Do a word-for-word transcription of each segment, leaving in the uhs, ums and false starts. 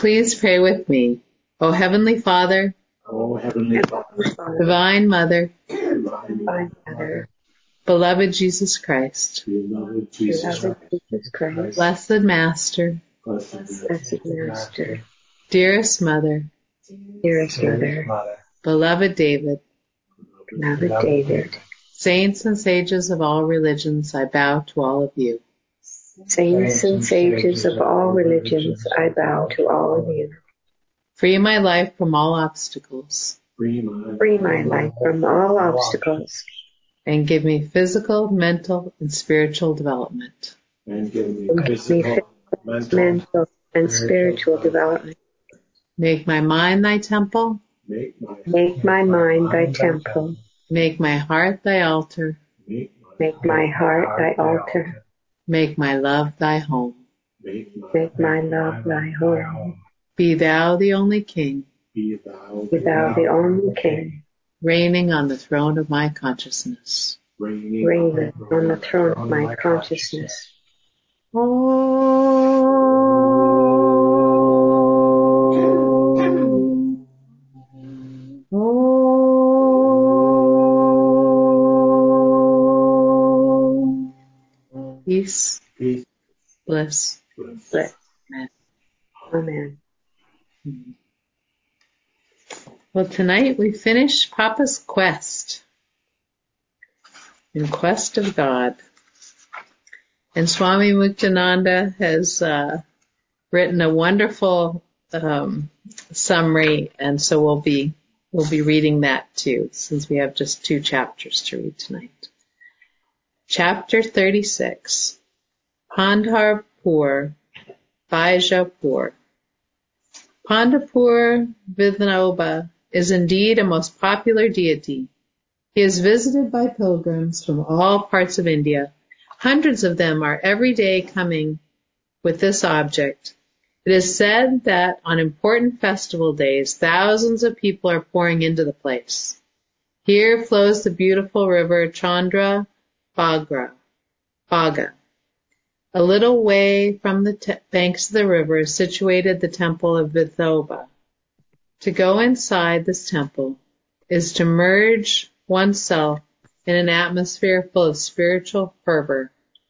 Please pray with me. O Heavenly Father, O Heavenly Father, Divine Mother, Divine Mother, beloved Jesus Christ, beloved Jesus Beloved Christ, Jesus Christ, blessed Master, blessed blessed Master, dearest Mother, dearest Mother, Mother, beloved David, beloved David, saints and sages of all religions, I bow to all of you. saints and sages of all religions, I bow to all of you. Free my life from all obstacles, free my, Free my life from all obstacles, and give me physical, mental, and spiritual development. and give me and give me physical, mental, mental and spiritual development. Make my mind thy temple, make my, Make my mind thy temple, make my heart thy altar, make my, make my heart thy altar, make my love thy home. make my, make my love thy home. Be thou the only King, Be thou, Be thou the only King, reigning on the throne of my consciousness. reigning reigning on the throne of my consciousness. Om. Om. Peace, Peace, bliss, bliss. Bless. amen. Amen. Well, tonight we finish Papa's quest, in quest of God. And Swami Muktananda has uh, written a wonderful um, summary, and so we'll be we'll be reading that too, since we have just two chapters to read tonight. Chapter thirty-six, Pandharpur, Bijapur. Pandharpur Vithanoba is indeed a most popular deity. He is visited by pilgrims from all parts of India. Hundreds of them are every day coming with this object. It is said that on important festival days, thousands of people are pouring into the place. Here flows the beautiful river Chandra Bhaga. Bhaga. A little way from the te- banks of the river is situated the temple of Vithoba. To go inside this temple is to merge oneself in an atmosphere full of spiritual fervor.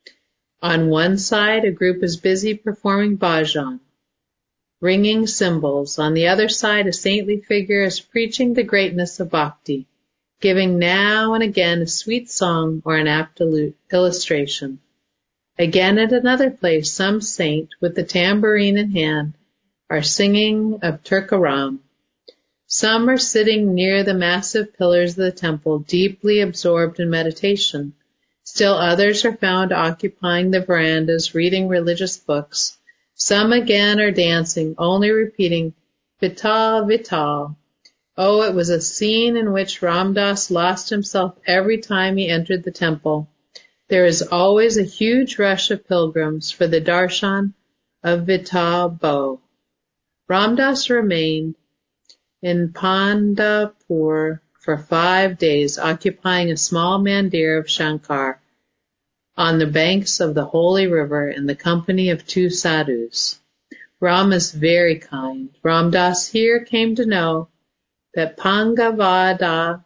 On one side, a group is busy performing bhajan, ringing cymbals. On the other side, a saintly figure is preaching the greatness of bhakti, giving now and again a sweet song or an apt illustration. Again, at another place, some saint with the tambourine in hand are singing of Turkaram. Some are sitting near the massive pillars of the temple, deeply absorbed in meditation. Still others are found occupying the verandas, reading religious books. Some again are dancing, only repeating, Vital, Vital. Oh, it was a scene in which Ram Das lost himself every time he entered the temple. There is always a huge rush of pilgrims for the darshan of Vital Bo. Ram Das remained in Pandharpur for five days, occupying a small mandir of Shankar on the banks of the holy river in the company of two sadhus. Ram is very kind. Ram Das here came to know that Pangavada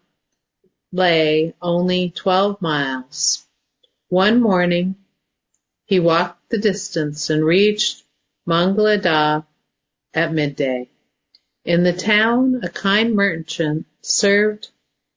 lay only twelve miles. One morning, he walked the distance and reached Mangalada at midday. In the town, a kind merchant served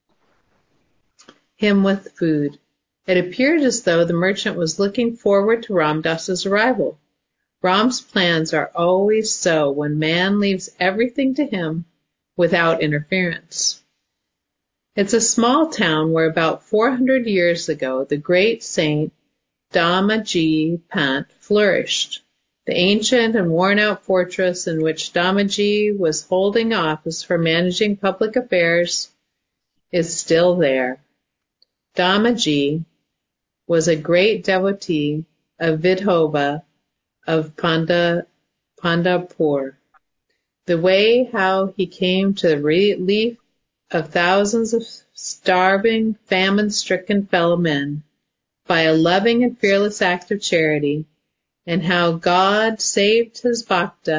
him with food. It appeared as though the merchant was looking forward to Ram Das's arrival. Ram's plans are always so when man leaves everything to him without interference. It's a small town where about four hundred years ago the great saint Damaji Pant flourished. The ancient and worn-out fortress in which Damaji was holding office for managing public affairs is still there. Damaji was a great devotee of Vithoba of Panda, Pandharpur. The way how he came to the relief of thousands of starving, famine-stricken fellow men by a loving and fearless act of charity, and how God saved his bhakta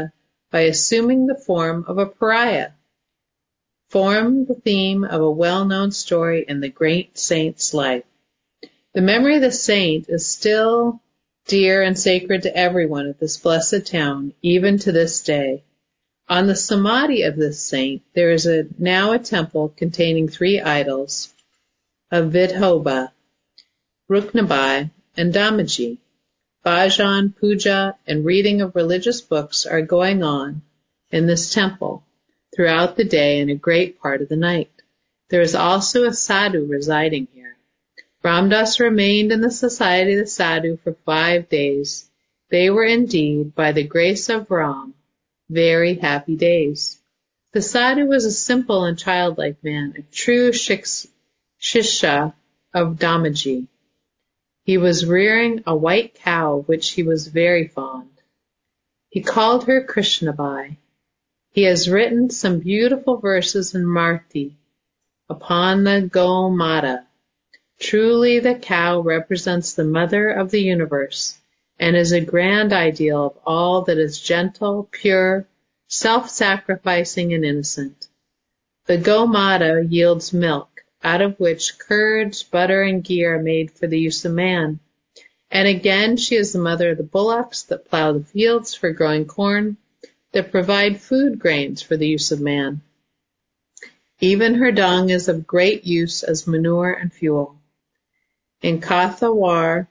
by assuming the form of a pariah, formed the theme of a well-known story in the great saint's life. The memory of the saint is still dear and sacred to everyone at this blessed town, even to this day. On the samadhi of this saint, there is a, now a temple containing three idols of Vidhoba, Ruknabai, and Damaji. Bhajan, puja, and reading of religious books are going on in this temple throughout the day and a great part of the night. There is also a sadhu residing here. Ram Das remained in the society of the sadhu for five days. They were indeed, by the grace of Ram, very happy days. The sadhu was a simple and childlike man, a true shiks, shishya of Damaji. He was rearing a white cow, of which he was very fond. He called her Krishnabai. He has written some beautiful verses in Marathi upon the Gomata. Truly the cow represents the mother of the universe and is a grand ideal of all that is gentle, pure, self-sacrificing, and innocent. The Gomata yields milk, out of which curds, butter, and ghee are made for the use of man. And again, she is the mother of the bullocks that plow the fields for growing corn, that provide food grains for the use of man. Even her dung is of great use as manure and fuel. In Kathawar,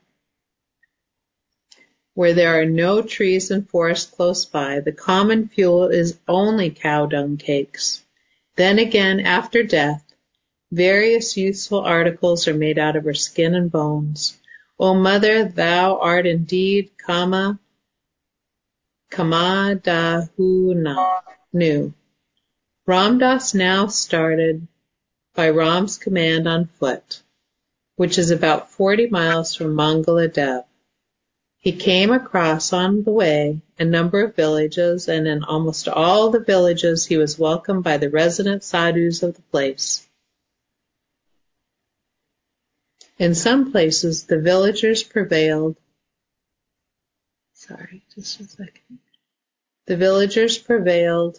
where there are no trees and forests close by, the common fuel is only cow dung cakes. Then again, after death, various useful articles are made out of her skin and bones. O mother, thou art indeed Kama, Kamadahuna, Nu. Ram Das now started by Ram's command on foot, which is about forty miles from Mangaladev. He came across on the way a number of villages, and in almost all the villages he was welcomed by the resident sadhus of the place. In some places, the villagers prevailed. Sorry, just a second. The villagers prevailed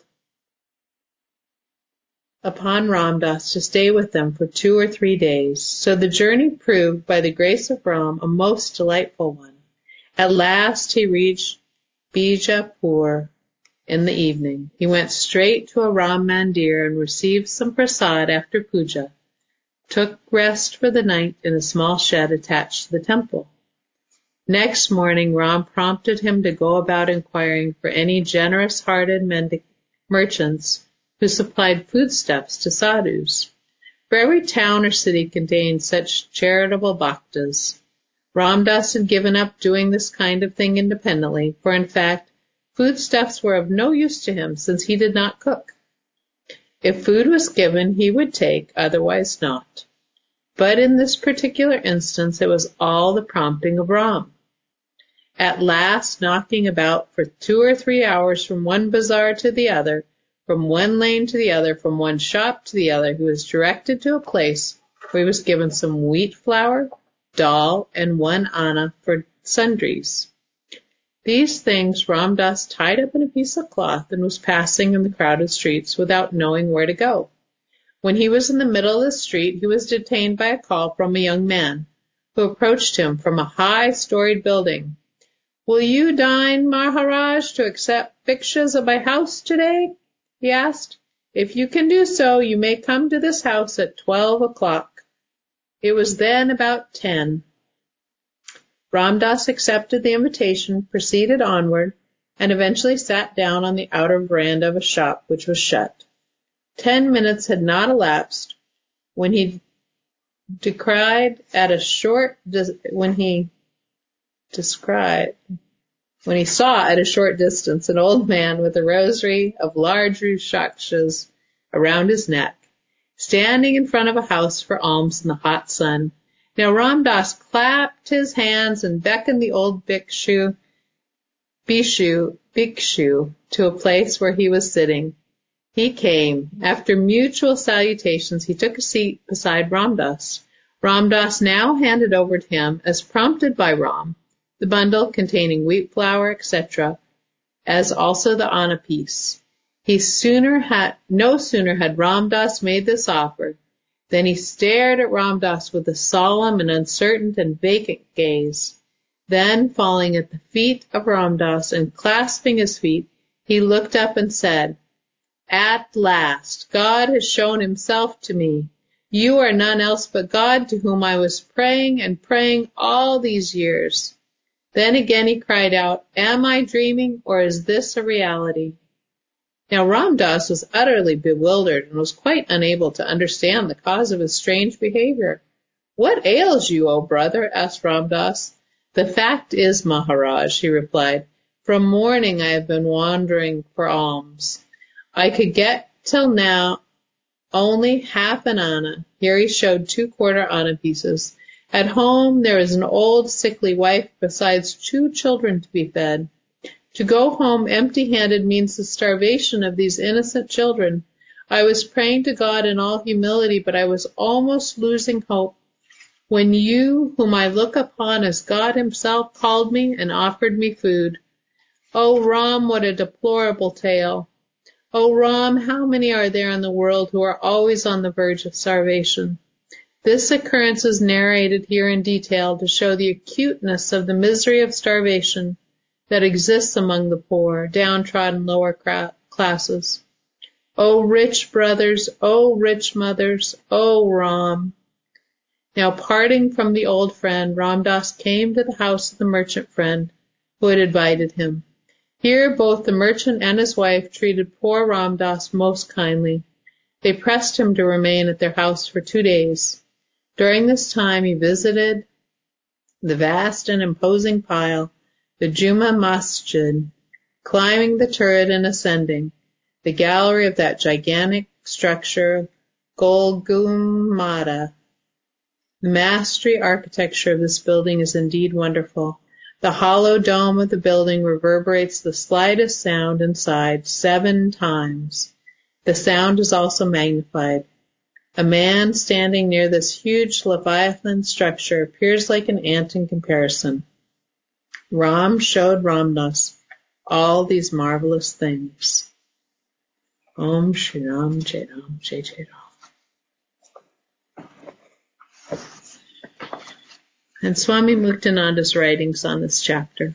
upon Ram Das to stay with them for two or three days. So the journey proved, by the grace of Ram, a most delightful one. At last he reached Bijapur in the evening. He went straight to a Ram Mandir and received some prasad after puja. Took rest for the night in a small shed attached to the temple. Next morning, Ram prompted him to go about inquiring for any generous-hearted mendic- merchants who supplied foodstuffs to sadhus. For every town or city contained such charitable bhaktas. Ram Das had given up doing this kind of thing independently, for in fact, foodstuffs were of no use to him since he did not cook. If food was given, he would take, otherwise not. But in this particular instance, it was all the prompting of Ram. At last, knocking about for two or three hours from one bazaar to the other, from one lane to the other, from one shop to the other, he was directed to a place where he was given some wheat flour, dal, and one anna for sundries. These things Ram Das tied up in a piece of cloth and was passing in the crowded streets without knowing where to go. When he was in the middle of the street, he was detained by a call from a young man, who approached him from a high-storied building. "Will you deign, Maharaj, to accept bhikshas at my house today?" he asked. "If you can do so, you may come to this house at twelve o'clock." It was then about ten. Ram Das accepted the invitation, proceeded onward, and eventually sat down on the outer veranda of a shop which was shut. Ten minutes had not elapsed when he descried at a short when he described when he saw at a short distance an old man with a rosary of large rushakshas around his neck, standing in front of a house for alms in the hot sun. Now Ram Das clapped his hands and beckoned the old bhikshu, bhikshu, bhikshu to a place where he was sitting. He came. After mutual salutations, he took a seat beside Ram Das. Ram Das now handed over to him, as prompted by Ram, the bundle containing wheat flour, et cetera, as also the Anapies. He sooner had, no sooner had Ram Das made this offer than he stared at Ram Das with a solemn and uncertain and vacant gaze. Then, falling at the feet of Ram Das and clasping his feet, he looked up and said, "At last, God has shown himself to me. You are none else but God, to whom I was praying and praying all these years." Then again he cried out, "Am I dreaming, or is this a reality?" Now Ram Das was utterly bewildered and was quite unable to understand the cause of his strange behavior. "What ails you, O brother?" asked Ram Das. "The fact is, Maharaj," he replied, "from morning I have been wandering for alms. I could get till now only half an anna." Here he showed two quarter anna pieces. "At home there is an old sickly wife besides two children to be fed. To go home empty-handed means the starvation of these innocent children. I was praying to God in all humility, but I was almost losing hope when you, whom I look upon as God himself, called me and offered me food. Oh, Ram, what a deplorable tale! Oh, Ram, how many are there in the world who are always on the verge of starvation?" This occurrence is narrated here in detail to show the acuteness of the misery of starvation that exists among the poor, downtrodden lower classes. O rich brothers, O rich mothers, O Ram! Now, parting from the old friend, Ram Das came to the house of the merchant friend who had invited him. Here both the merchant and his wife treated poor Ram Das most kindly. They pressed him to remain at their house for two days. During this time he visited the vast and imposing pile, the Juma Masjid, climbing the turret and ascending the gallery of that gigantic structure, Gol Gummada. The mastery architecture of this building is indeed wonderful. The hollow dome of the building reverberates the slightest sound inside seven times. The sound is also magnified. A man standing near this huge Leviathan structure appears like an ant in comparison. Ram showed Ram Das all these marvelous things. Om Shri Ram Jai Ram Jai Jai Ram. And Swami Muktananda's writings on this chapter.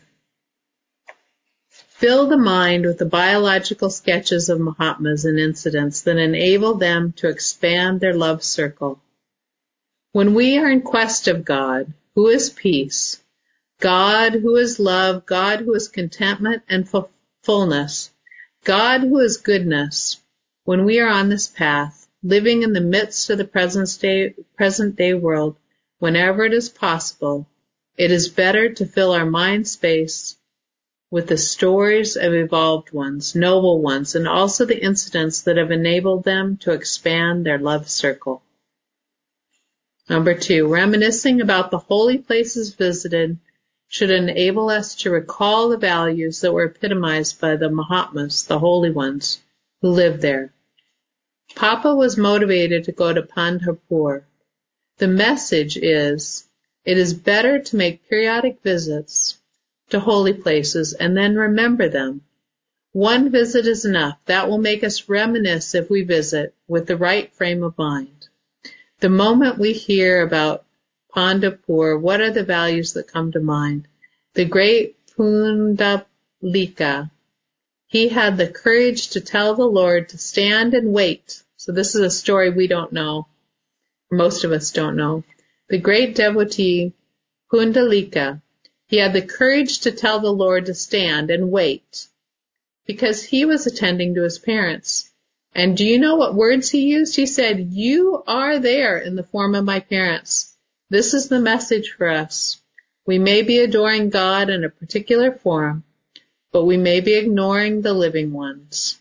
Fill the mind with the biological sketches of Mahatmas and incidents that enable them to expand their love circle. When we are in quest of God, who is peace, God who is love, God who is contentment and fullness, God who is goodness, when we are on this path, living in the midst of the present day, present day world, whenever it is possible, it is better to fill our mind space with the stories of evolved ones, noble ones, and also the incidents that have enabled them to expand their love circle. Number two, reminiscing about the holy places visited should enable us to recall the values that were epitomized by the Mahatmas, the holy ones, who lived there. Papa was motivated to go to Pandharpur. The message is, it is better to make periodic visits to holy places and then remember them. One visit is enough. That will make us reminisce if we visit with the right frame of mind. The moment we hear about Pandharpur, what are the values that come to mind? The great Pundalika, he had the courage to tell the Lord to stand and wait. So this is a story we don't know. Most of us don't know. The great devotee Pundalika, he had the courage to tell the Lord to stand and wait because he was attending to his parents. And do you know what words he used? He said, "You are there in the form of my parents." This is the message for us. We may be adoring God in a particular form, but we may be ignoring the living ones.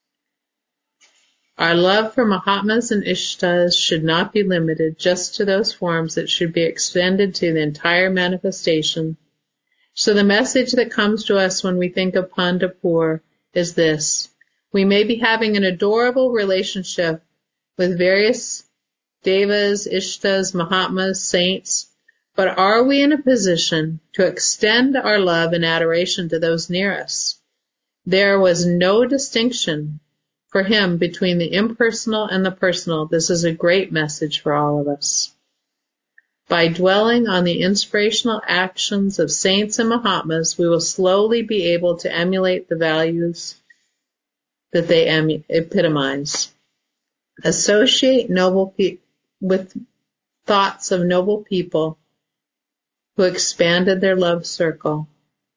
Our love for Mahatmas and Ishtas should not be limited just to those forms. It should be extended to the entire manifestation. So the message that comes to us when we think of Pandharpur is this. We may be having an adorable relationship with various devas, ishtas, Mahatmas, saints, but are we in a position to extend our love and adoration to those near us? There was no distinction for him between the impersonal and the personal. This is a great message for all of us. By dwelling on the inspirational actions of saints and Mahatmas, we will slowly be able to emulate the values that they em- epitomize. Associate noble pe- with thoughts of noble people who expanded their love circle.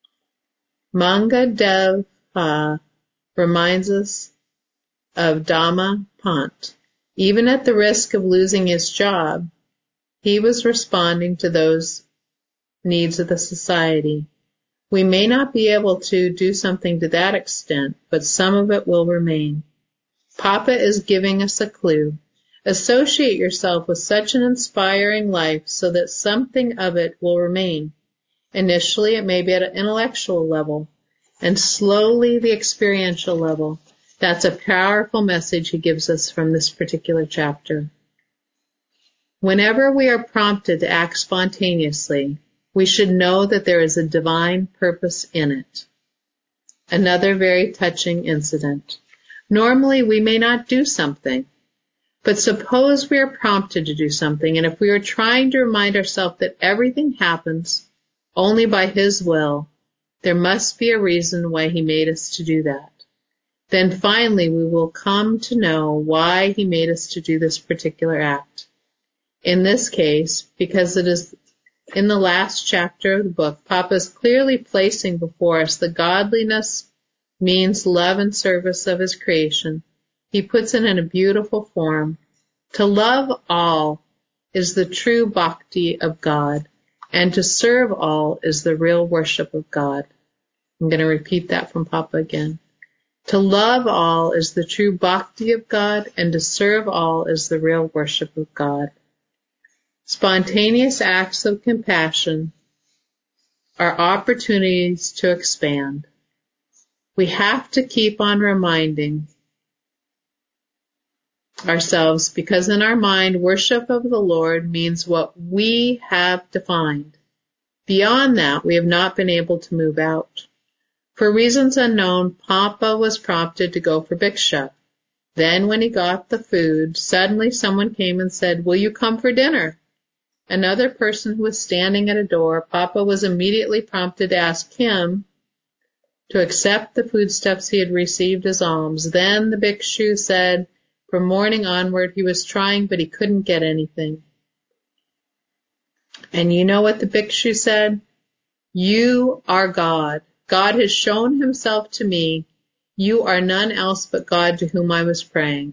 Manga Dev Ha reminds us of Dhamma Pant. Even at the risk of losing his job, he was responding to those needs of the society. We may not be able to do something to that extent, but some of it will remain. Papa is giving us a clue. Associate yourself with such an inspiring life so that something of it will remain. Initially, it may be at an intellectual level, and slowly the experiential level. That's a powerful message he gives us from this particular chapter. Whenever we are prompted to act spontaneously, we should know that there is a divine purpose in it. Another very touching incident. Normally, we may not do something, but suppose we are prompted to do something, and if we are trying to remind ourselves that everything happens only by His will, there must be a reason why He made us to do that. Then finally, we will come to know why He made us to do this particular act. In this case, because it is in the last chapter of the book, Papa is clearly placing before us the godliness means love and service of His creation. He puts it in a beautiful form. To love all is the true bhakti of God, and to serve all is the real worship of God. I'm going to repeat that from Papa again. To love all is the true bhakti of God, and to serve all is the real worship of God. Spontaneous acts of compassion are opportunities to expand. We have to keep on reminding ourselves, because in our mind, worship of the Lord means what we have defined. Beyond that, we have not been able to move out. For reasons unknown, Papa was prompted to go for bhiksha. Then when he got the food, suddenly someone came and said, "Will you come for dinner?" Another person who was standing at a door, Papa was immediately prompted to ask him to accept the foodstuffs he had received as alms. Then the bhikshu said from morning onward he was trying, but he couldn't get anything. And you know what the bhikshu said? "You are God. God has shown Himself to me. You are none else but God to whom I was praying."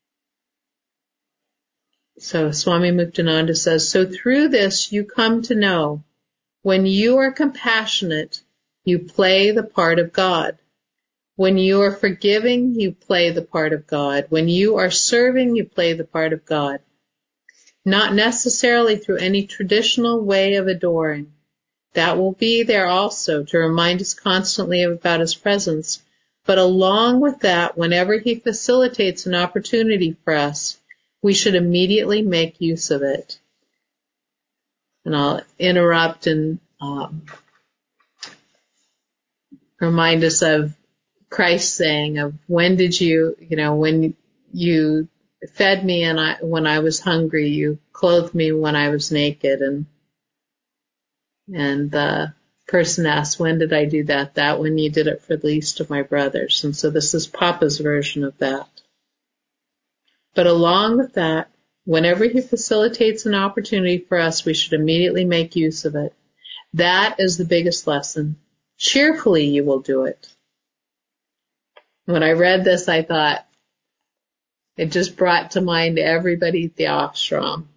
So Swami Muktananda says, so through this you come to know, when you are compassionate, you play the part of God. When you are forgiving, you play the part of God. When you are serving, you play the part of God. Not necessarily through any traditional way of adoring. That will be there also to remind us constantly about His presence. But along with that, whenever He facilitates an opportunity for us, we should immediately make use of it. And I'll interrupt and um, remind us of Christ saying of when did you, you know, when you fed me and I, when I was hungry, you clothed me when I was naked. And, and the person asked, when did I do that? That when you did it for the least of my brothers. And so this is Papa's version of that. But along with that, whenever He facilitates an opportunity for us, we should immediately make use of it. That is the biggest lesson. Cheerfully you will do it. When I read this, I thought, it just brought to mind everybody at the ashram.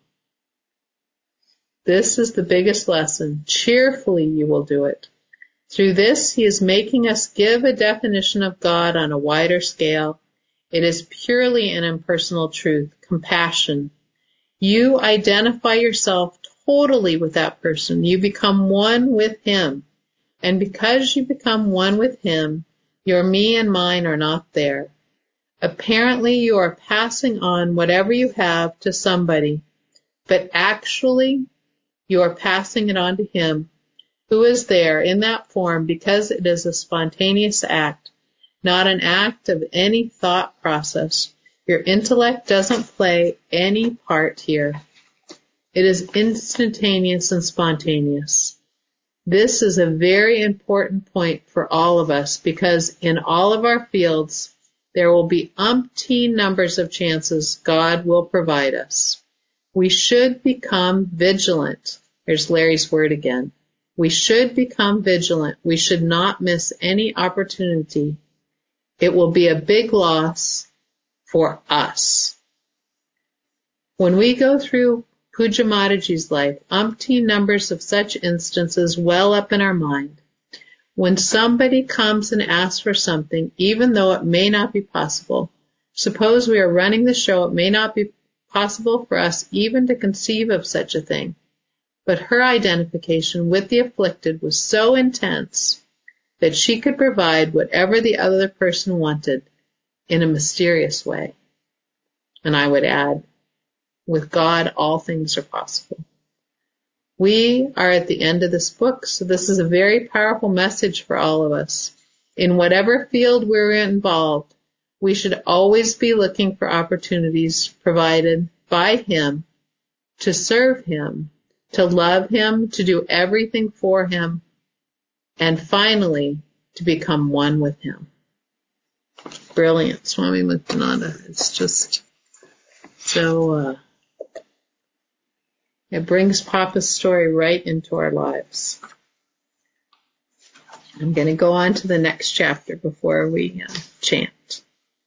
This is the biggest lesson. Cheerfully you will do it. Through this, He is making us give a definition of God on a wider scale. It is purely an impersonal truth, compassion. You identify yourself totally with that person. You become one with Him. And because you become one with Him, your me and mine are not there. Apparently, you are passing on whatever you have to somebody, but actually, you are passing it on to Him, who is there in that form because it is a spontaneous act. not an act of any thought process. Your intellect doesn't play any part here. It is instantaneous and spontaneous. This is a very important point for all of us because in all of our fields, there will be umpteen numbers of chances God will provide us. We should become vigilant. Here's Larry's word again. We should become vigilant. We should not miss any opportunity. It will be a big loss for us. When we go through Puja Mataji's life, umpteen numbers of such instances well up in our mind. When somebody comes and asks for something, even though it may not be possible, suppose we are running the show, it may not be possible for us even to conceive of such a thing. But her identification with the afflicted was so intense that she could provide whatever the other person wanted in a mysterious way. And I would add, with God, all things are possible. We are at the end of this book, so this is a very powerful message for all of us. In whatever field we're involved, we should always be looking for opportunities provided by Him to serve Him, to love Him, to do everything for Him, and finally, to become one with Him. Brilliant, Swami Muktananda. It's just so... Uh, It brings Papa's story right into our lives. I'm going to go on to the next chapter before we uh, chant.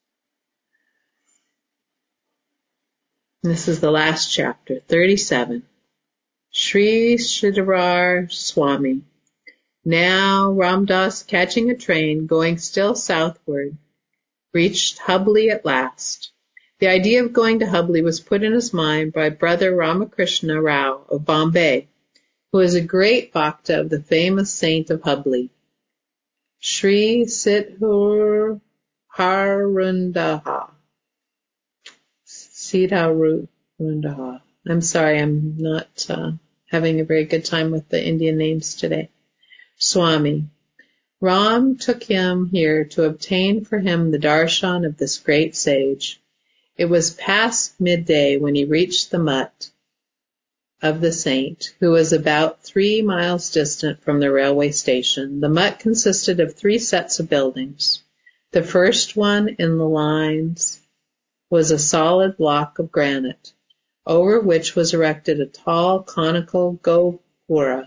This is the last chapter, thirty-seven. Sri Sridhar Swami. Now Ram Das, catching a train, going still southward, reached Hubli at last. The idea of going to Hubli was put in his mind by Brother Ramakrishna Rao of Bombay, who is a great bhakta of the famous saint of Hubli, Sri Siddhar Harundaha. Siddharundaha. I'm sorry, I'm not uh, having a very good time with the Indian names today. Swami. Ram took him here to obtain for him the darshan of this great sage. It was past midday when he reached the mutt of the saint, who was about three miles distant from the railway station. The mutt consisted of three sets of buildings. The first one in the lines was a solid block of granite, over which was erected a tall conical gopura.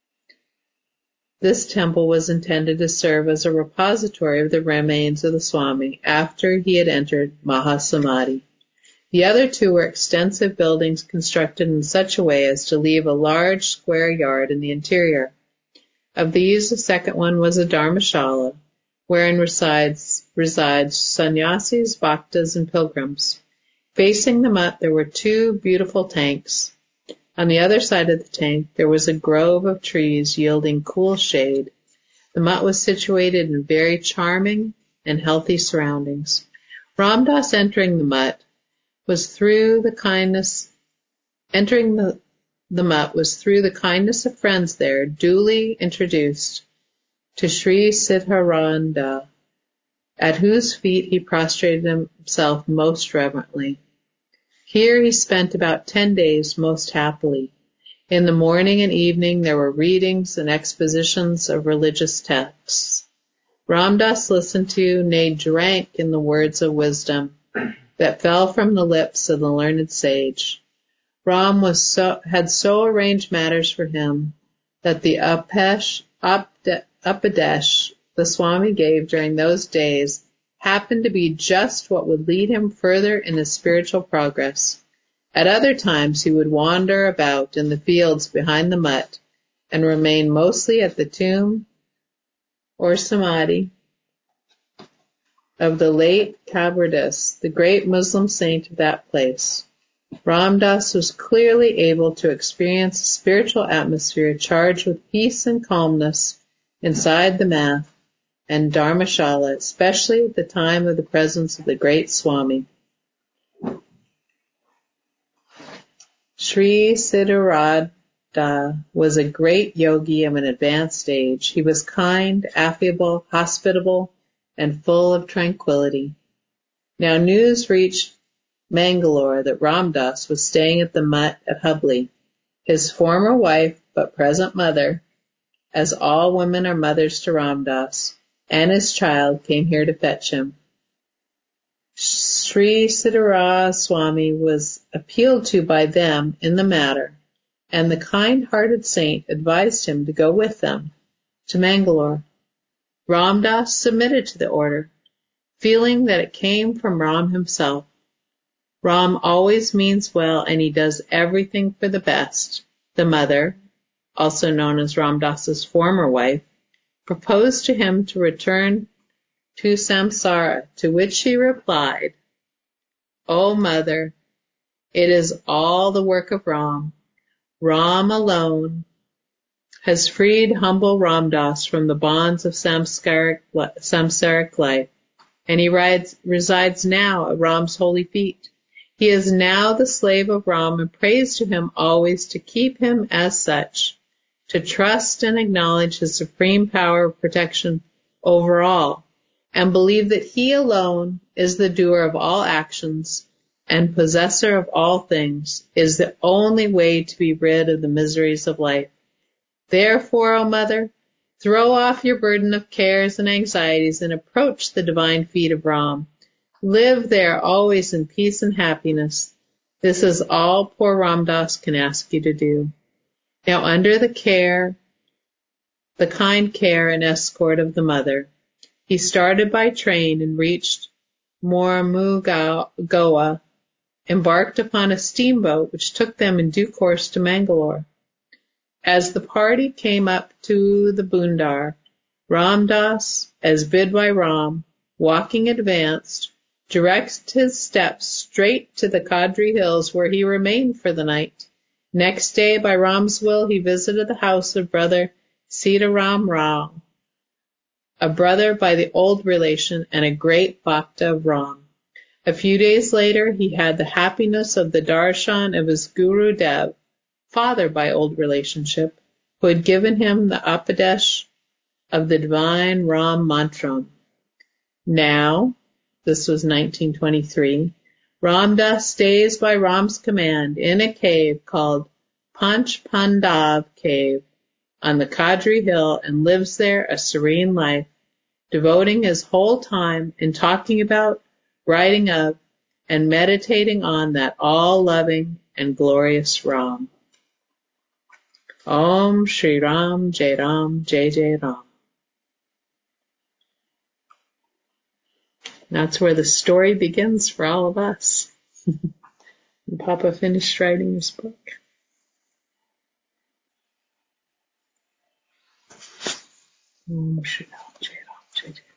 This temple was intended to serve as a repository of the remains of the Swami after he had entered Mahasamadhi. The other two were extensive buildings constructed in such a way as to leave a large square yard in the interior. Of these, the second one was a dharmashala, wherein resides, resides sannyasis, bhaktas, and pilgrims. Facing the mutt there were two beautiful tanks. On the other side of the tank there was a grove of trees yielding cool shade. The mutt was situated in very charming and healthy surroundings. Ram Das entering the mutt was through the kindness entering the, the mutt was through the kindness of friends there duly introduced to Sri Siddharanda, at whose feet he prostrated himself most reverently. Here he spent about ten days most happily. In the morning and evening there were readings and expositions of religious texts. Ram Das listened to, nay, drank in the words of wisdom that fell from the lips of the learned sage. Ram was so, had so arranged matters for him that the upesh, upde, upadesh the Swami gave during those days happened to be just what would lead him further in his spiritual progress. At other times he would wander about in the fields behind the mutt and remain mostly at the tomb or samadhi of the late Kabirdas, the great Muslim saint of that place. Ram Das was clearly able to experience a spiritual atmosphere charged with peace and calmness inside the math and dharmashala, especially at the time of the presence of the great Swami. Sri Siddharada was a great yogi of an advanced age. He was kind, affable, hospitable, and full of tranquility. Now news reached Mangalore that Ram Das was staying at the Mutt at Hubli. His former wife, but present mother, as all women are mothers to Ram Das, and his child came here to fetch him. Sri Siddharara Swami was appealed to by them in the matter, and the kind-hearted saint advised him to go with them to Mangalore. Ram Das submitted to the order, feeling that it came from Ram himself. Ram always means well, and he does everything for the best. The mother, also known as Ram Das's former wife, proposed to him to return to samsara, to which he replied, "O mother, it is all the work of Ram. Ram alone has freed humble Ram Das from the bonds of samsaric, samsaric life, and he rides, resides now at Ram's holy feet. He is now the slave of Ram, and prays to him always to keep him as such, to trust and acknowledge his supreme power of protection over all, and believe that he alone is the doer of all actions and possessor of all things, is the only way to be rid of the miseries of life. Therefore, O mother, throw off your burden of cares and anxieties and approach the divine feet of Ram. Live there always in peace and happiness. This is all poor Ram Das can ask you to do." Now, under the care, the kind care and escort of the mother, he started by train and reached Mormugoa, embarked upon a steamboat which took them in due course to Mangalore. As the party came up to the Bundar, Ram Das, as bid by Ram, walking advanced, directs his steps straight to the Kadri Hills, where he remained for the night. Next day, by Ram's will, he visited the house of brother Sitaram Rao, a brother by the old relation and a great bhakta of Ram. A few days later, he had the happiness of the darshan of his Guru Dev, father by old relationship, who had given him the upadesh of the divine Ram mantram. Now, this was nineteen twenty-three, Ram Das stays by Ram's command in a cave called Panch Pandav Cave on the Kadri Hill and lives there a serene life, devoting his whole time in talking about, writing of, and meditating on that all-loving and glorious Ram. Om Shri Ram Jai Ram Jai Jai Ram. That's where the story begins for all of us. And Papa finished writing his book. Om Shri Ram Jai Ram Jai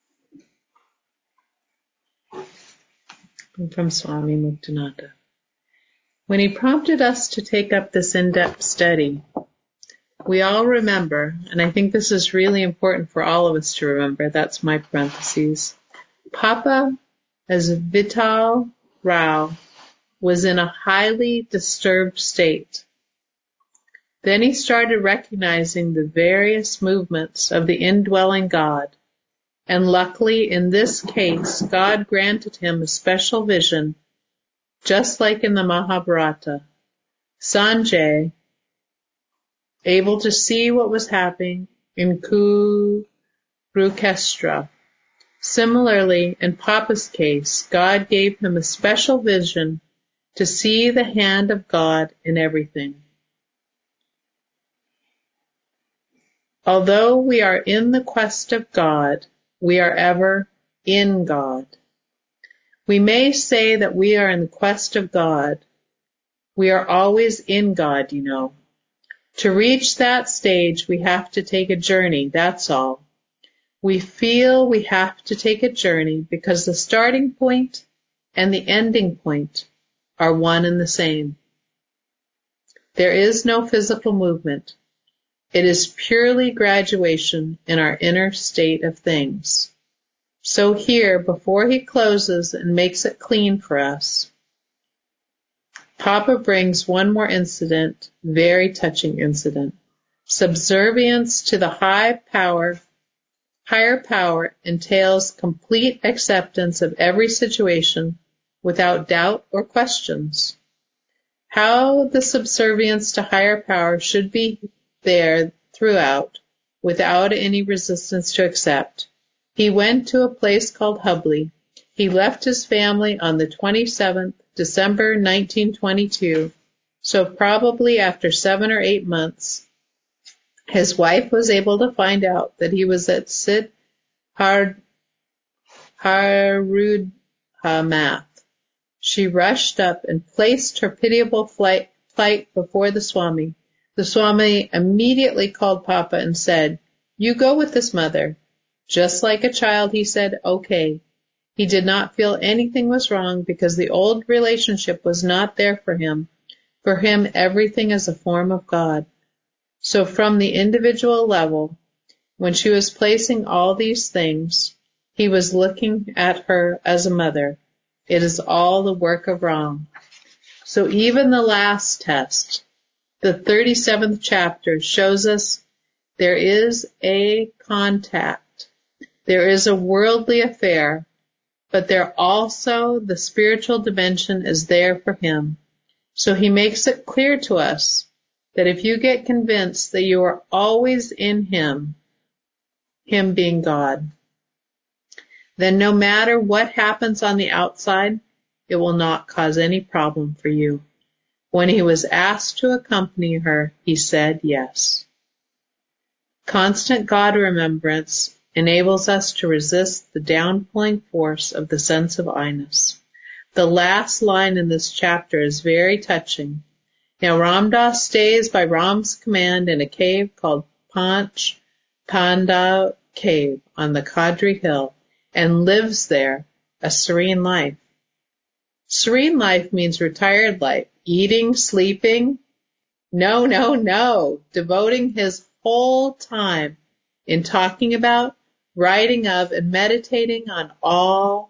Jai. And from Swami Muktananda. When he prompted us to take up this in-depth study, we all remember, and I think this is really important for all of us to remember, that's my parentheses, Papa, as Vital Rao, was in a highly disturbed state. Then he started recognizing the various movements of the indwelling God, and luckily in this case, God granted him a special vision, just like in the Mahabharata. Sanjay, able to see what was happening in Kurukshetra. Similarly, in Papa's case, God gave him a special vision to see the hand of God in everything. Although we are in the quest of God, we are ever in God. We may say that we are in the quest of God. We are always in God, you know. To reach that stage, we have to take a journey, that's all. We feel we have to take a journey because the starting point and the ending point are one and the same. There is no physical movement. It is purely graduation in our inner state of things. So here, before he closes and makes it clean for us, Papa brings one more incident, very touching incident. Subservience to the high power higher power entails complete acceptance of every situation without doubt or questions. How the subservience to higher power should be there throughout, without any resistance to accept. He went to a place called Hubli. He left his family on the twenty-seventh December nineteen twenty-two, so probably after seven or eight months, his wife was able to find out that he was at Sid Har- Harudhamath. She rushed up and placed her pitiable plight before the Swami. The Swami immediately called Papa and said, "You go with this mother." Just like a child, he said, "Okay." He did not feel anything was wrong because the old relationship was not there for him. For him, everything is a form of God. So from the individual level, when she was placing all these things, he was looking at her as a mother. It is all the work of Ram. So even the last test, the thirty-seventh chapter, shows us there is a contact. There is a worldly affair, but there also the spiritual dimension is there for him. So he makes it clear to us that if you get convinced that you are always in him, him being God, then no matter what happens on the outside, it will not cause any problem for you. When he was asked to accompany her, he said yes. Constant God remembrance enables us to resist the downpulling force of the sense of I-ness. The last line in this chapter is very touching. Now Ram Das stays by Ram's command in a cave called Panch Pandav Cave on the Kadri Hill, and lives there a serene life. Serene life means retired life, eating, sleeping. No, no, no. Devoting his whole time in talking about, writing of, and meditating on all,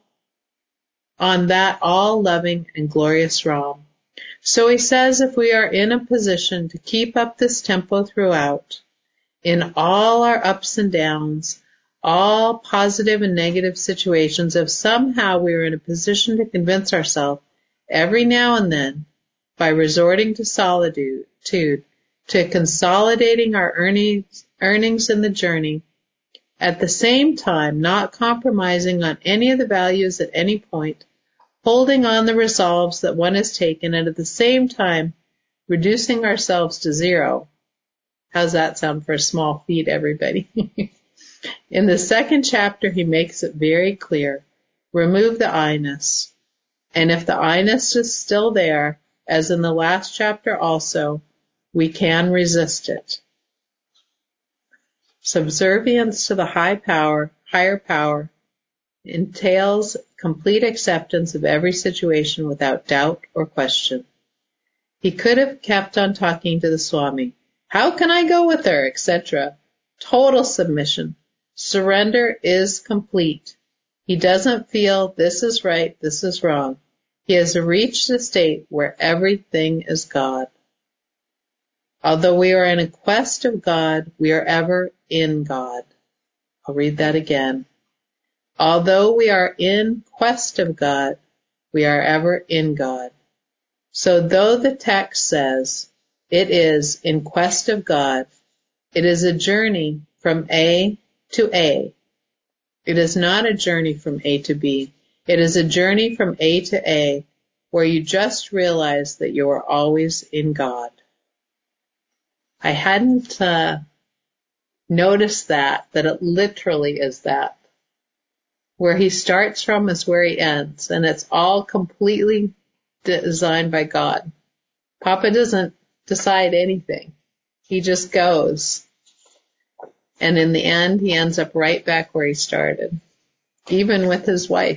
on that all-loving and glorious Ram. So he says if we are in a position to keep up this tempo throughout, in all our ups and downs, all positive and negative situations, if somehow we are in a position to convince ourselves every now and then, by resorting to solitude, to consolidating our earnings, earnings in the journey, at the same time not compromising on any of the values at any point, holding on the resolves that one has taken, and at the same time reducing ourselves to zero. How's that sound for a small feat, everybody? In the second chapter, he makes it very clear. Remove the I-ness. And if the I-ness is still there, as in the last chapter also, we can resist it. Subservience to the high power, higher power, entails complete acceptance of every situation without doubt or question. He could have kept on talking to the Swami. How can I go with her, et cetera. Total submission. Surrender is complete. He doesn't feel this is right, this is wrong. He has reached a state where everything is God. Although we are in a quest of God, we are ever in God. I'll read that again. Although we are in quest of God, we are ever in God. So though the text says it is in quest of God, it is a journey from A to A. It is not a journey from A to B. It is a journey from A to A where you just realize that you are always in God. I hadn't uh, noticed that, that it literally is that. Where he starts from is where he ends, and it's all completely designed by God. Papa doesn't decide anything. He just goes. And in the end, he ends up right back where he started, even with his wife.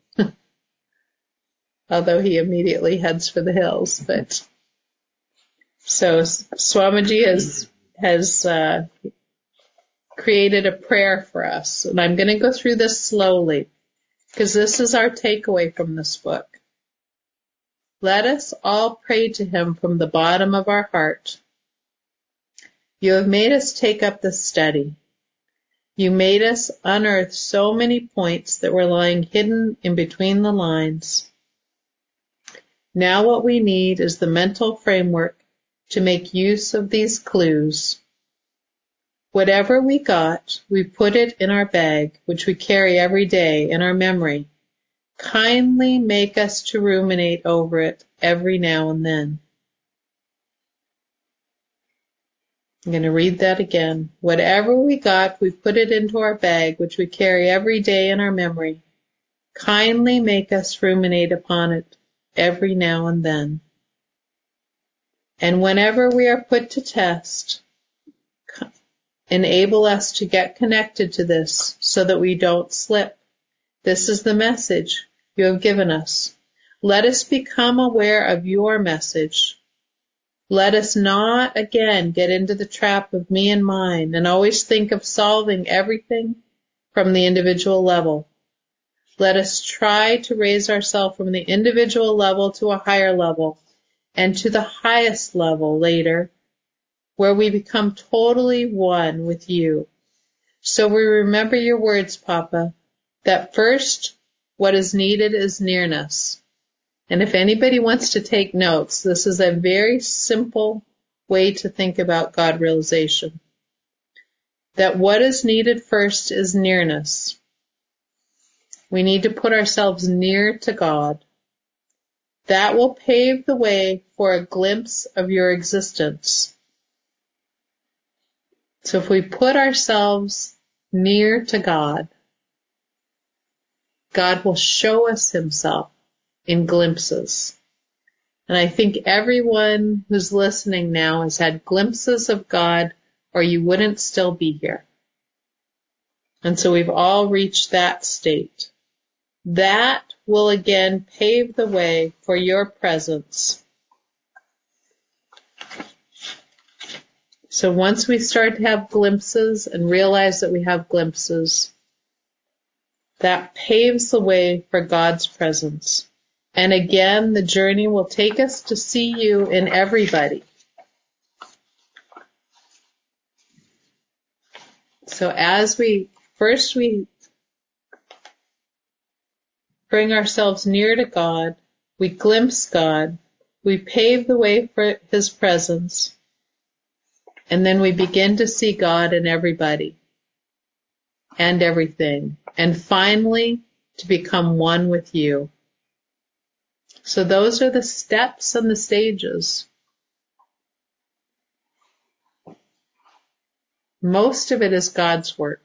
Although he immediately heads for the hills. But so Swamiji has has uh, created a prayer for us, and I'm going to go through this slowly because this is our takeaway from this book. Let us all pray to him from the bottom of our heart. You have made us take up this study. You made us unearth so many points that were lying hidden in between the lines. Now what we need is the mental framework to make use of these clues. Whatever we got, we put it in our bag, which we carry every day in our memory. Kindly make us to ruminate over it every now and then. I'm going to read that again. Whatever we got, we put it into our bag, which we carry every day in our memory. Kindly make us ruminate upon it every now and then. And whenever we are put to test, enable us to get connected to this so that we don't slip. This is the message you have given us. Let us become aware of your message. Let us not again get into the trap of me and mine and always think of solving everything from the individual level. Let us try to raise ourselves from the individual level to a higher level and to the highest level later, where we become totally one with you. So we remember your words, Papa, that first what is needed is nearness. And if anybody wants to take notes, this is a very simple way to think about God realization. That what is needed first is nearness. We need to put ourselves near to God. That will pave the way for a glimpse of your existence. So if we put ourselves near to God, God will show us himself in glimpses. And I think everyone who's listening now has had glimpses of God, or you wouldn't still be here. And so we've all reached that state. That will again pave the way for your presence. So once we start to have glimpses and realize that we have glimpses, that paves the way for God's presence. And again, the journey will take us to see you in everybody. So as we, first we bring ourselves near to God, we glimpse God, we pave the way for his presence, and then we begin to see God in everybody and everything, and finally to become one with you. So those are the steps and the stages. Most of it is God's work.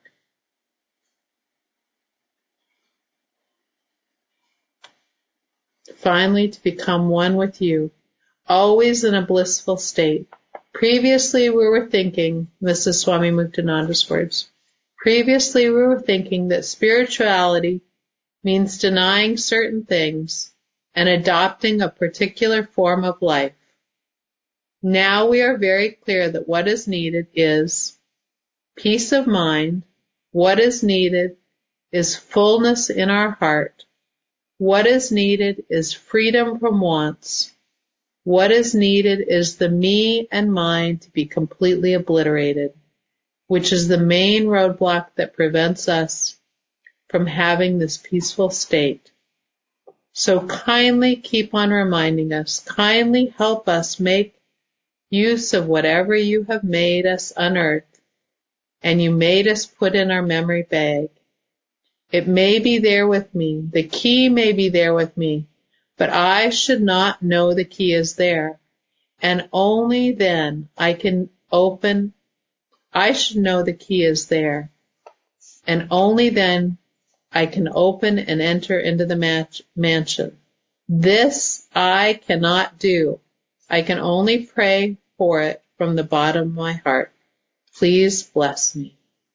Finally, to become one with you, always in a blissful state. Previously, we were thinking, this is Swami Muktananda's words, previously we were thinking that spirituality means denying certain things and adopting a particular form of life. Now we are very clear that what is needed is peace of mind. What is needed is fullness in our heart. What is needed is freedom from wants. What is needed is the me and mine to be completely obliterated, which is the main roadblock that prevents us from having this peaceful state. So kindly keep on reminding us, kindly help us make use of whatever you have made us unearth, and you made us put in our memory bag. It may be there with me, the key may be there with me, but I should not know the key is there, and only then I can open, I should know the key is there, and only then I can open and enter into the match, mansion. This I cannot do. I can only pray for it from the bottom of my heart. Please bless me.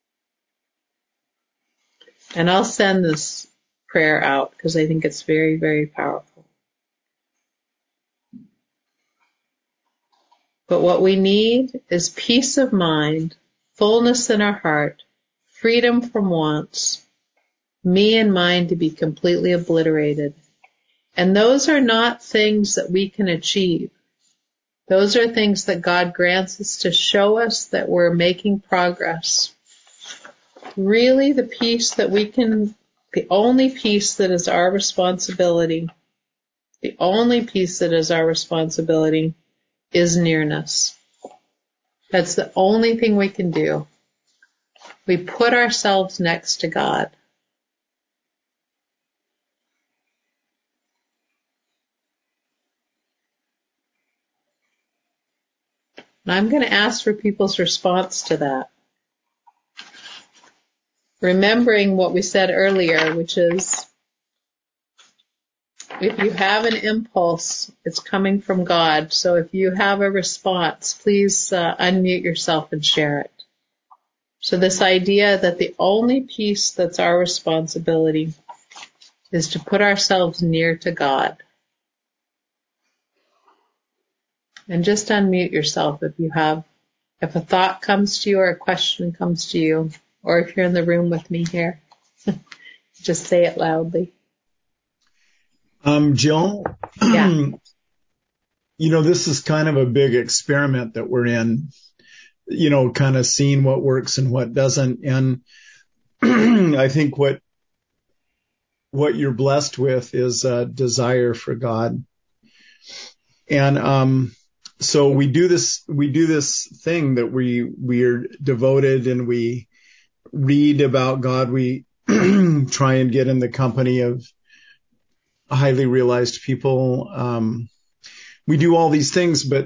And I'll send this prayer out because I think it's very, very powerful. But what we need is peace of mind, fullness in our heart, freedom from wants, me and mine to be completely obliterated. And those are not things that we can achieve. Those are things that God grants us to show us that we're making progress. really the piece that we can, the only piece that is our responsibility, the only piece that is our responsibility is nearness. That's the only thing we can do. We put ourselves next to God. And I'm going to ask for people's response to that. Remembering what we said earlier, which is, if you have an impulse, it's coming from God. So if you have a response, please uh, unmute yourself and share it. So this idea that the only piece that's our responsibility is to put ourselves near to God. And just unmute yourself if you have, if a thought comes to you or a question comes to you, or if you're in the room with me here, just say it loudly. Um, Jill, Yeah. You know, this is kind of a big experiment that we're in, you know, kind of seeing what works and what doesn't. And I think what, what you're blessed with is a desire for God. And, um, so we do this, we do this thing that we, we're devoted and we read about God. We try and get in the company of highly realized people. Um, we do all these things, but,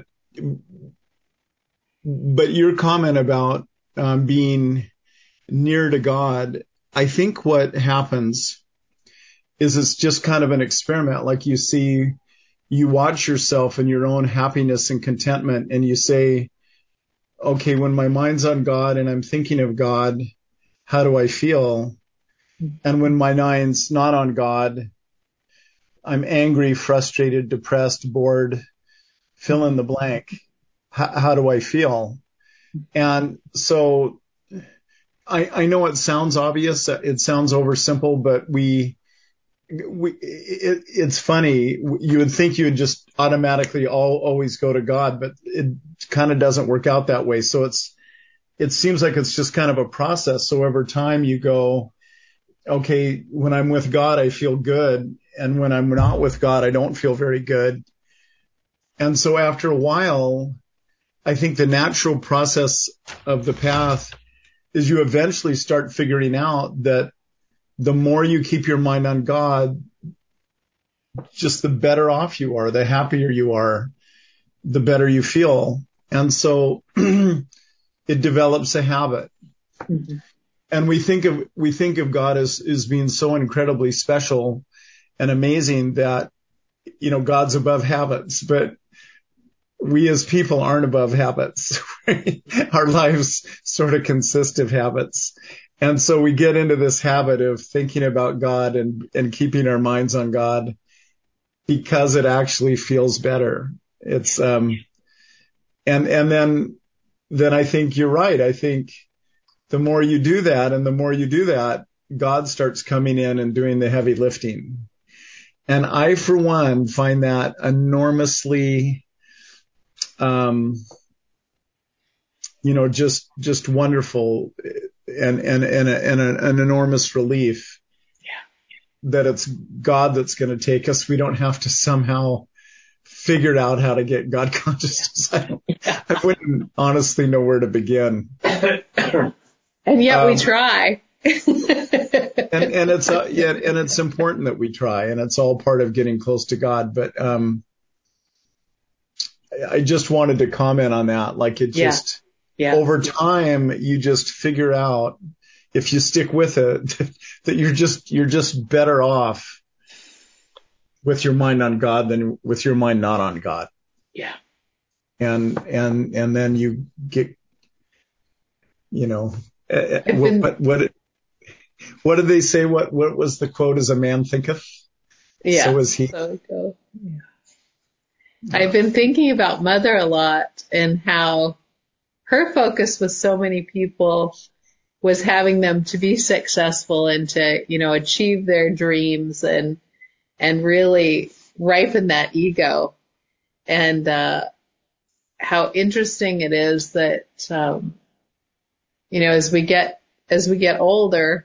but your comment about, um, being near to God, I think what happens is it's just kind of an experiment. Like you see, you watch yourself and your own happiness and contentment, and you say, okay, when my mind's on God and I'm thinking of God, how do I feel? And when my mind's not on God, I'm angry, frustrated, depressed, bored, fill in the blank. H- how do I feel? And so I, I know it sounds obvious. It sounds oversimple, but we, we, it, it's funny. You would think you would just automatically all, always go to God, but it kind of doesn't work out that way. So it's, it seems like it's just kind of a process. So over time you go, okay, when I'm with God, I feel good. And when I'm not with God, I don't feel very good. And so after a while, I think the natural process of the path is you eventually start figuring out that the more you keep your mind on God, just the better off you are, the happier you are, the better you feel. And so it develops a habit. Mm-hmm. And we think of, we think of God as, as being so incredibly special and amazing that, you know, God's above habits, but we as people aren't above habits. Our lives sort of consist of habits. And so we get into this habit of thinking about God and, and keeping our minds on God because it actually feels better. It's, um, and, and then, then I think you're right. I think the more you do that and the more you do that, God starts coming in and doing the heavy lifting. And I, for one, find that enormously, um, you know, just, just wonderful and, and, and, a, and a, an enormous relief. Yeah. That it's God that's going to take us. We don't have to somehow figure out how to get God consciousness. I, don't, yeah. I wouldn't honestly know where to begin. And yet um, we try. and, and it's, uh, yeah, and it's important that we try, and it's all part of getting close to God. But, um, I just wanted to comment on that. Like it just, yeah. Yeah. Over time, you just figure out, if you stick with it, that you're just, you're just better off with your mind on God than with your mind not on God. Yeah. And, and, and then you get, you know, been, what, what, what did they say? What, what was the quote? As a man thinketh? Yeah. So is he. So go. Yeah. I've been thinking about Mother a lot and how her focus with so many people was having them to be successful and to, you know, achieve their dreams and, and really ripen that ego. And, uh, how interesting it is that, um, you know, as we get as we get older,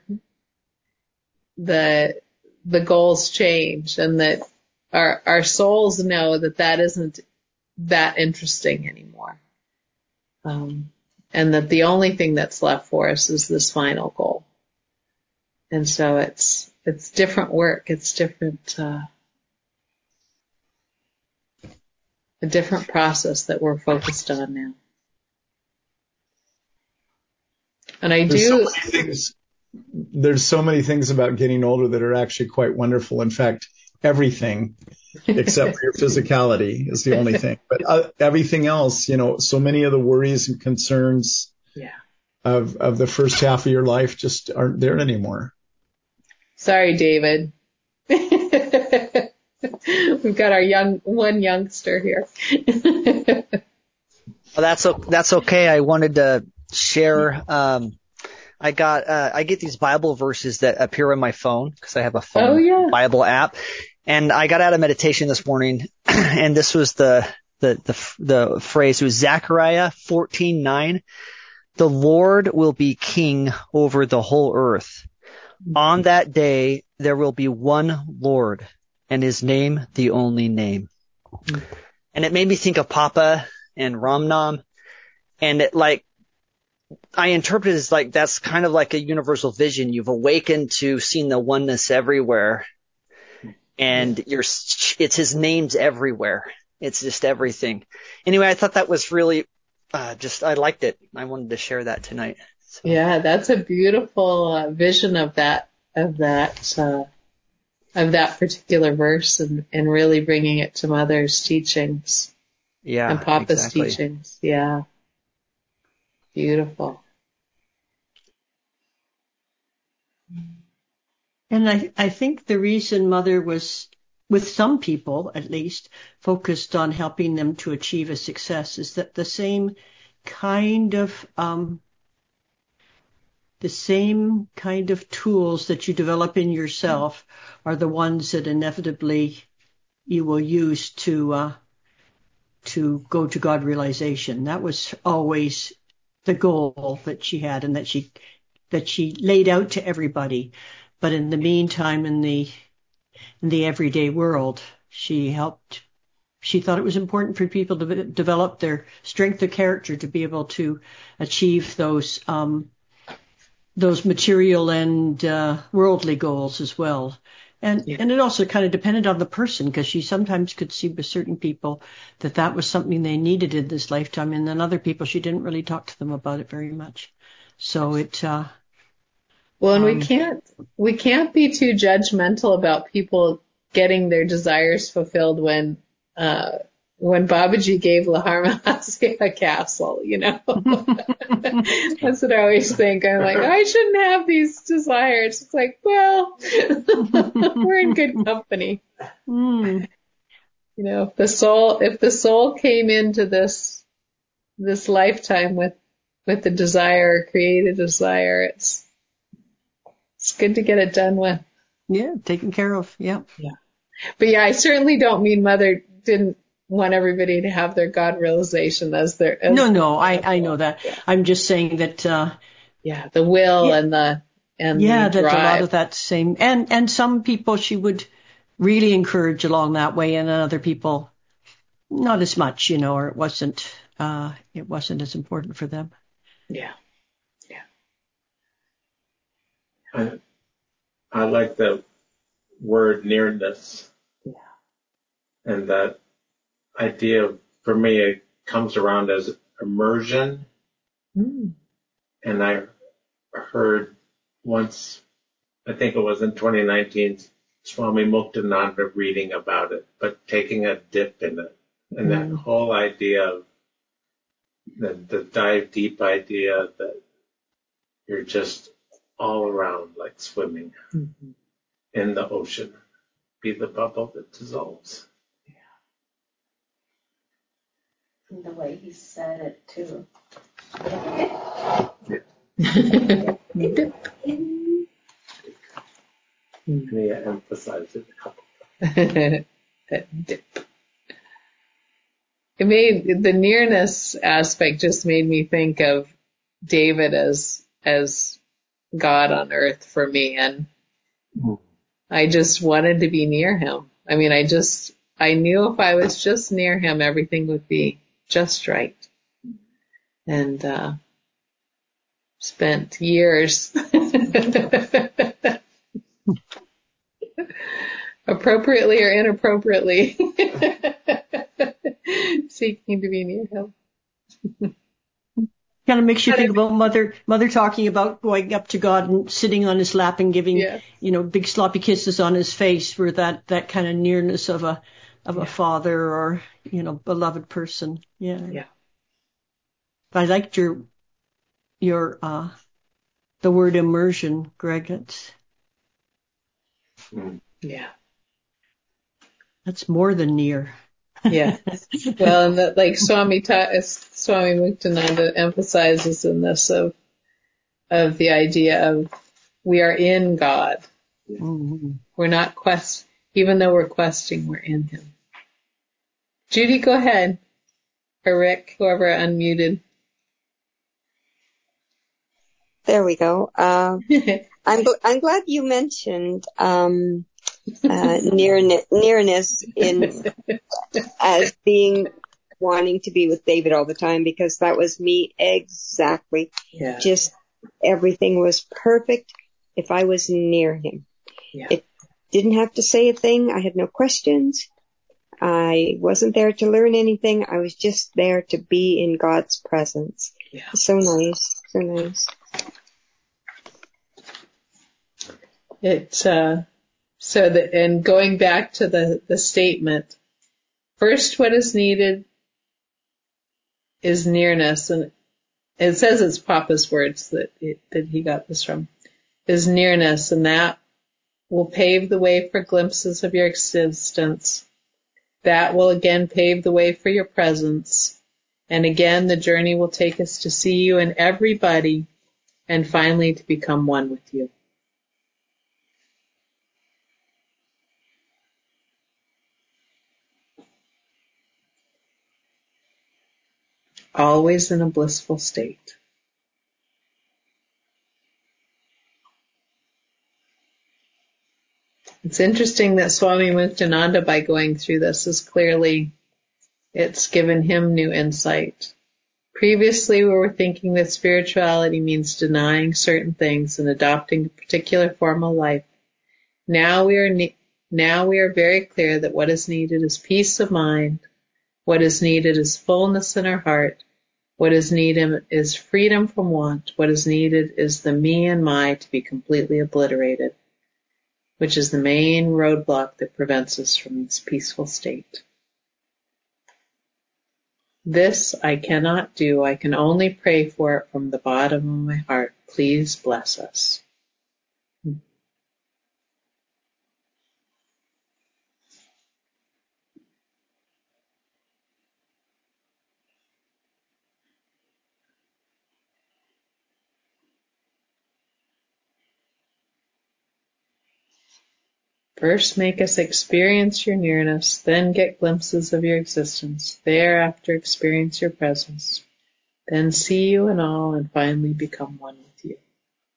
the the goals change, and that our our souls know that that isn't that interesting anymore, um, and that the only thing that's left for us is this final goal. And so it's it's different work. It's different. Uh, a different process that we're focused on now. And I There's so do. many things. There's so many things about getting older that are actually quite wonderful. In fact, everything except for your physicality is the only thing. But uh, everything else, you know, so many of the worries and concerns Yeah. of of the first half of your life just aren't there anymore. Sorry, David. We've got our young one youngster here. Well, that's o- that's okay. I wanted to share. Um, I got uh, I get these Bible verses that appear on my phone because I have a phone Oh, yeah. Bible app, and I got out of meditation this morning, and this was the the the the phrase. It was Zechariah fourteen nine. The Lord will be king over the whole earth. On that day there will be one Lord, and his name the only name. And it made me think of Papa and Ramnam, and it like I interpret it as like that's kind of like a universal vision. You've awakened to seeing the oneness everywhere, and you're it's his name's everywhere. It's just everything. Anyway, I thought that was really uh, just I liked it. I wanted to share that tonight. So. Yeah, that's a beautiful uh, vision of that of that uh, of that particular verse, and, and really bringing it to Mother's teachings. Yeah, and Papa's exactly. teachings. Yeah, beautiful. And I, I think the reason Mother was, with some people at least, focused on helping them to achieve a success is that the same kind of um, the same kind of tools that you develop in yourself are the ones that inevitably you will use to uh, to go to God realization. That was always the goal that she had, and that she that she laid out to everybody. But in the meantime, in the in the everyday world, she helped. She thought it was important for people to develop their strength of character to be able to achieve those um, those material and uh, worldly goals as well. And Yeah. and it also kind of depended on the person, because she sometimes could see with certain people that that was something they needed in this lifetime, and then other people she didn't really talk to them about it very much. So it. Uh, Well, and um, we can't we can't be too judgmental about people getting their desires fulfilled when uh, when Babaji gave Laharmahasi a castle. You know, that's what I always think. I'm like, I shouldn't have these desires. It's like, well, we're in good company. mm, You know, if the soul if the soul came into this this lifetime with with the desire, created desire, it's it's good to get it done with. yeah, taken care of. Yeah. Yeah. But yeah, I certainly don't mean Mother didn't want everybody to have their God realization as their as No, no, I, I know that. Yeah. I'm just saying that, uh, yeah, the will Yeah. and the and yeah, the that drive. a lot of that same, and, and some people she would really encourage along that way, and other people not as much, you know, or it wasn't, uh, it wasn't as important for them. Yeah. Yeah. I, I like the word nearness. Yeah. And that idea, for me, it comes around as immersion. Mm. And I heard once, I think it was in twenty nineteen, Swami Muktananda reading about it, but taking a dip in it. And that Mm. whole idea of the, the dive deep idea that you're just all around like swimming Mm-hmm. in the ocean. Be the bubble that dissolves. And the way he said it too. Dip. And he emphasized it a couple. That dip. It made the nearness aspect just made me think of David as as God on earth for me. And I just wanted to be near him. I mean, I just, I knew if I was just near him, everything would be just right. And, uh, spent years appropriately or inappropriately seeking to be near him. Kind of makes you think about mother, mother talking about going up to God and sitting on his lap and giving, Yeah. you know, big sloppy kisses on his face for that, that kind of nearness of a, of Yeah. a father or, you know, beloved person. Yeah. Yeah. I liked your, your, uh, the word immersion, Greg. That's, Yeah. that's more than near. Yeah. Well, and that, like Swami ta- Swami Muktananda emphasizes in this of, of the idea of we are in God. Mm-hmm. We're not quest, even though we're questing, we're in him. Judy, go ahead. Or Rick, whoever unmuted. There we go. Uh, I'm gl- I'm glad you mentioned um, uh, nearness, nearness in as being wanting to be with David all the time, because that was me exactly. Yeah. Just everything was perfect if I was near him. Yeah. It didn't have to say a thing. I had no questions. I wasn't there to learn anything. I was just there to be in God's presence. Yeah. So nice. So nice. It's, uh, so that, and going back to the, the statement, first what is needed is nearness, and it says it's Papa's words that it, that he got this from, is nearness, and that will pave the way for glimpses of your existence. That will again pave the way for your presence. And again, the journey will take us to see you and everybody, and finally to become one with you. Always in a blissful state. It's interesting that Swami Muktananda, by going through this, is clearly, it's given him new insight. Previously, we were thinking that spirituality means denying certain things and adopting a particular form of life. Now we are ne- now we are very clear that what is needed is peace of mind. What is needed is fullness in our heart. What is needed is freedom from want. What is needed is the me and my to be completely obliterated, which is the main roadblock that prevents us from this peaceful state. This I cannot do. I can only pray for it from the bottom of my heart. Please bless us. First make us experience your nearness, then get glimpses of your existence, thereafter experience your presence, then see you in all, and finally become one with you.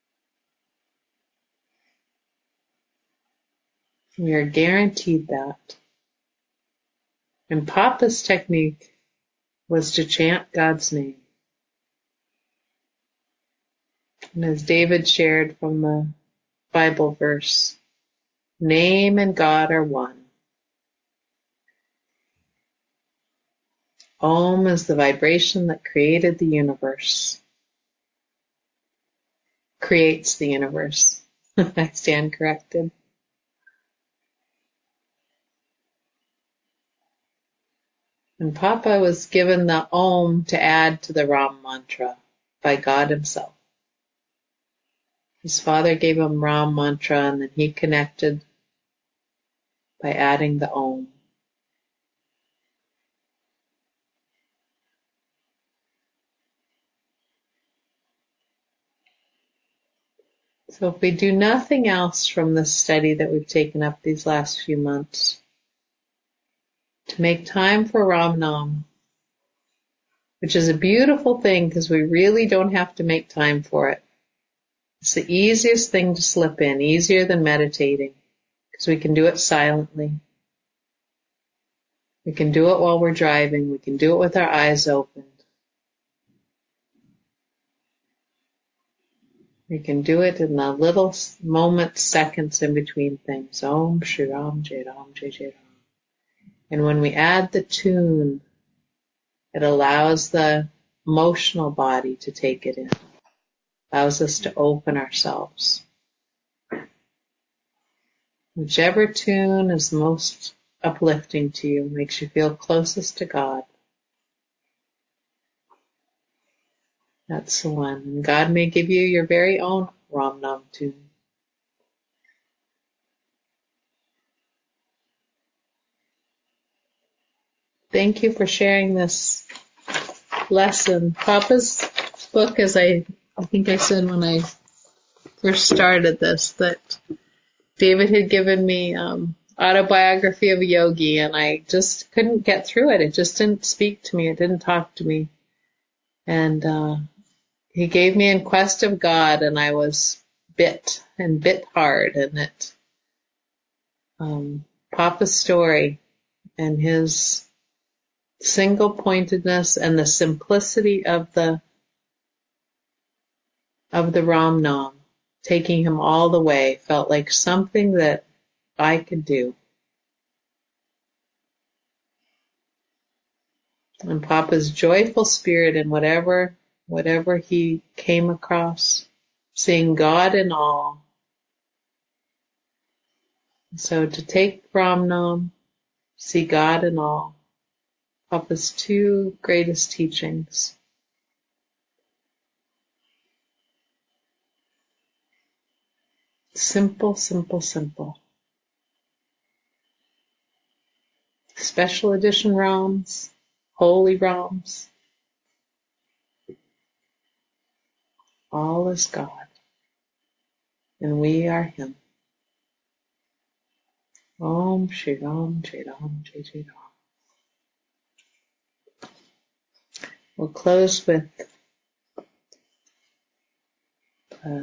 We are guaranteed that. And Papa's technique was to chant God's name. And as David shared from the Bible verse, name and God are one. Om is the vibration that created the universe. Creates the universe. I stand corrected. And Papa was given the Om to add to the Ram mantra by God himself. His father gave him Ram mantra, and then he connected by adding the Om. So if we do nothing else from this study that we've taken up these last few months, to make time for Ram Nam, which is a beautiful thing because we really don't have to make time for it. It's the easiest thing to slip in, easier than meditating, because we can do it silently. We can do it while we're driving. We can do it with our eyes open. We can do it in the little moments, seconds in between things. Om Shri Ram Jai Ram Jai Jai Ram. And when we add the tune, it allows the emotional body to take it in. Allows us to open ourselves. Whichever tune is most uplifting to you, makes you feel closest to God. That's the one. And God may give you your very own Ram Nam tune. Thank you for sharing this lesson. Papa's book, as I, I think I said when I first started this, that David had given me um, Autobiography of a Yogi, and I just couldn't get through it. It just didn't speak to me. It didn't talk to me. And uh, he gave me In Quest of God, and I was bit and bit hard. And it, um, Papa's story and his single pointedness and the simplicity of the of the Ram Nam, taking him all the way, felt like something that I could do. And Papa's joyful spirit in whatever whatever he came across, seeing God in all. So to take Ram Nam, see God in all, Papa's two greatest teachings. Simple, simple, simple. Special edition Rams, holy Rams. All is God, and we are Him. Om Shri Ram Jai Ram Jai Jai Ram. We'll close with a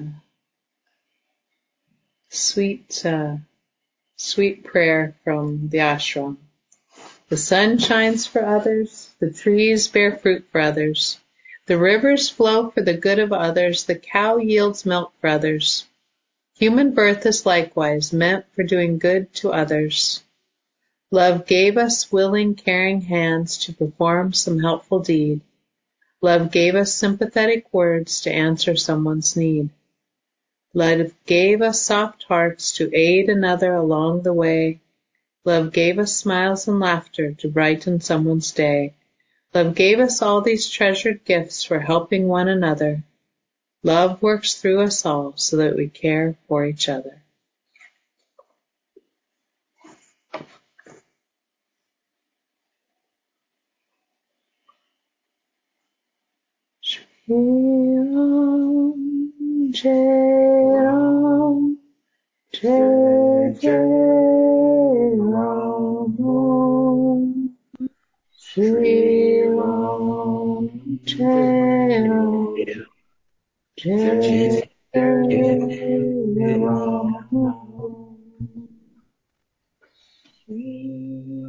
sweet, uh, sweet prayer from the ashram. The sun shines for others, the trees bear fruit for others, the rivers flow for the good of others, the cow yields milk for others. Human birth is likewise meant for doing good to others. Love gave us willing, caring hands to perform some helpful deed. Love gave us sympathetic words to answer someone's need. Love gave us soft hearts to aid another along the way. Love gave us smiles and laughter to brighten someone's day. Love gave us all these treasured gifts for helping one another. Love works through us all so that we care for each other. Shri Ram Jai Ram Jai Jai Ram Shri Ram Jai Ram Jai Jai Ram Shri